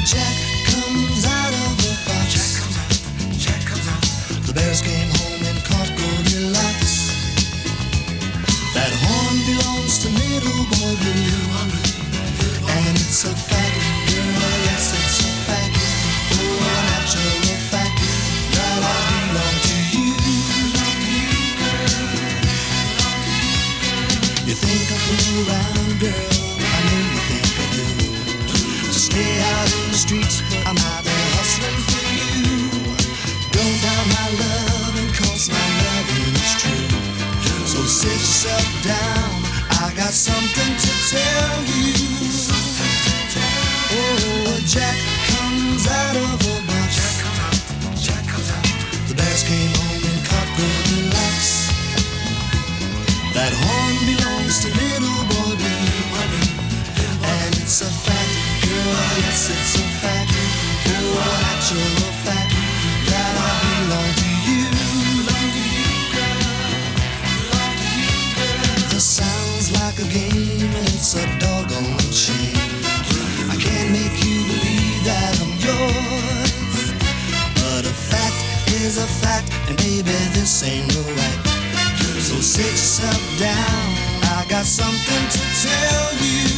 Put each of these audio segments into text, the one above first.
Jack comes out of the box. Jack comes out. The bears came home and caught Goldilocks. That horn belongs to little boy Blue, and it's a fact, girl, yes, it's a fact. Oh, a natural fact that I belong to you. You think I fool around, girl? I know you think I do. To stay out in the streets, but I'm out there hustling for you. Don't doubt my love, and 'cause my loving is true. So sit yourself down, I got something to tell you. Oh, Jack comes out of a box. Jack comes out. The bears came home and caught Goldilocks. That horn belongs to little boy Blue, and it's a fact, girl, yes, it's a fact. Oh, a natural fact that I belong to you. This sounds like a game and it's a doggone shame. I can't make you believe that I'm yours, but a fact is a fact, and baby, this ain't no right. So sit yourself down, I got something to tell you.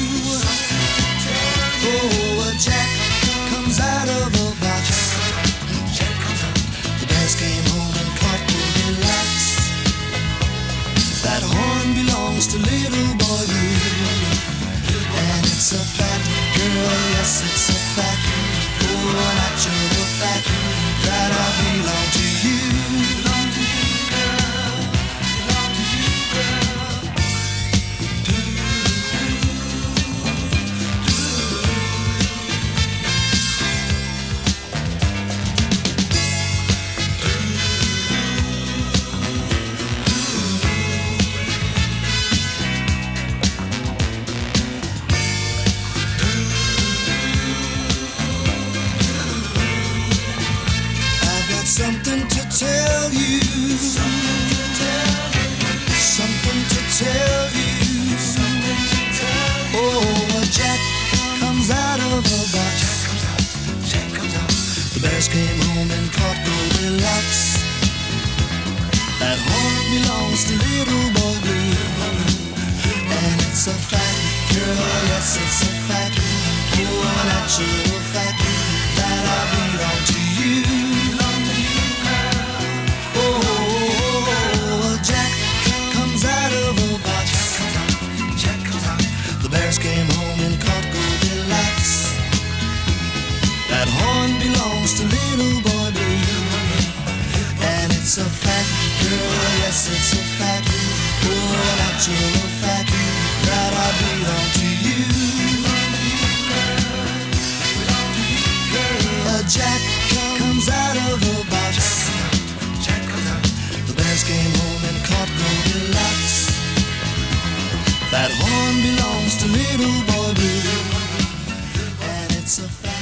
Oh, a Jack comes out of a box. The bears came home and caught Goldilocks. That horn belongs to little boy Blue, and it's a fact, girl, yes, it's a fact. Oh, a natural fact that I belong to you. Something to tell you. Something to tell you. Oh, a Jack comes out of a box. The bears came home and caught Goldilocks. That horn belongs to little boy Blue, and it's a fact, girl, yes, it's a fact. Oh, a natural fact that I belong to you. Came home and caught Goldilocks. That horn belongs to little boy Blue, and it's a fact, girl, yes, it's a fact. Oh, a natural fact that I belong to you. A Jack comes out of a box. The bears came home and caught Goldilocks. That horn belongs to little boy Blue, and it's a fact.